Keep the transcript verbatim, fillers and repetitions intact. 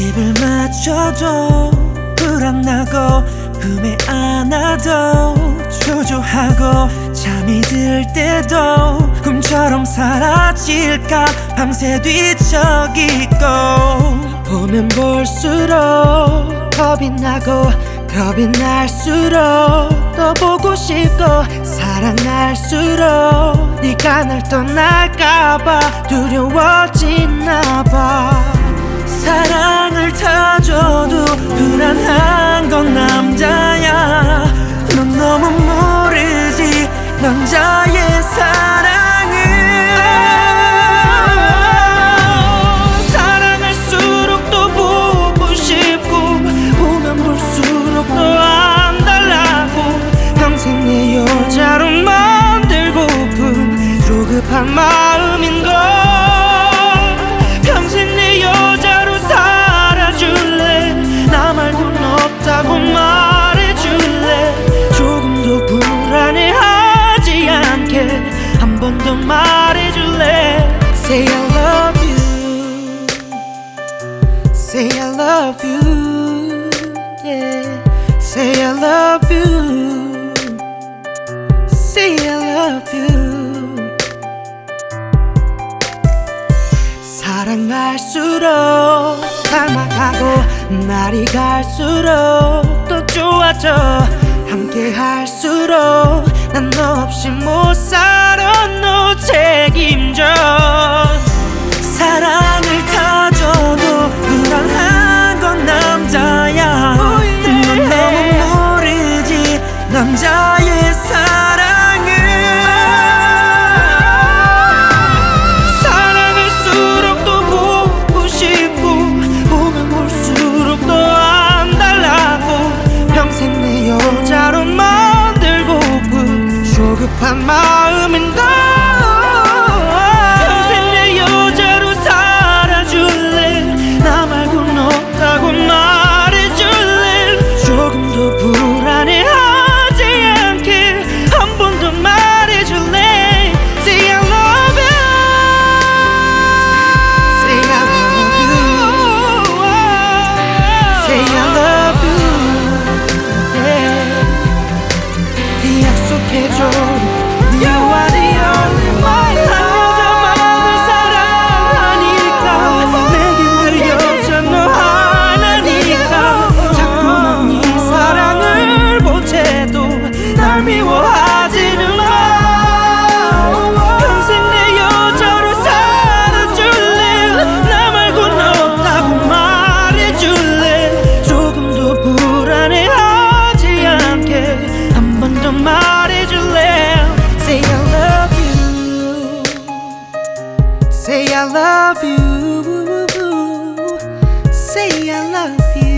입을 맞춰도 불안하고 품에 안아도 초조하고 잠이 들 때도 꿈처럼 사라질까 밤새 뒤척이고 보면 볼수록 겁이 나고 겁이 날수록 더 보고 싶고 사랑할수록 네가 날 떠날까봐 두려워지나봐. 사랑을 다 줘도 불안한 건 남자야. 넌 너무 모르지 남자의 사랑을. 사랑할수록 또 보고 싶고 보면 볼수록 더 안달나고 평생 내 여자로 만들고픈 조급한 마음인걸. 평생 내 여자로 살아줄래. 나 말고는 없다고 말해줄래. 조금 더 불안해하지 않게 한 번 더 말해줄래. Say I love you, say I love you, yeah. Say I love you, say I love you. 사랑할수록 닮아가고 날이 갈수록 더 좋아져. 함께 할수록 난 너 없이 못 살아. 너 책임져. 사랑을 다 줘도 불안한 건 남자야. oh, yeah. 넌 너무 모르지 남자의 사랑을. 사랑할수록 또 보고 싶고 보면 볼수록 더 안달나고 평생 내 여자로 만들고픈 조급한 마음인걸. 평생 내 여자로 살아줄래. 나 말고는 없다고 말해줄래. 조금 더 불안해하지 않게 한 번 더 말해줄래. Say I love you, say I love you, say I love you, yeah. 네 약속해줘. You are the only one. 한 여자만을 사랑하니까 내겐 그 여자 너 하나니까 자꾸만 네 사랑을 보채도 날 미워하지는 마. 평생 내 여자로 살아줄래. 나 말고는 없다고 말해줄래. 조금 더 불안해하지 않게 한 번 더 말해줄래. Say I love you, say I love you, say I love you.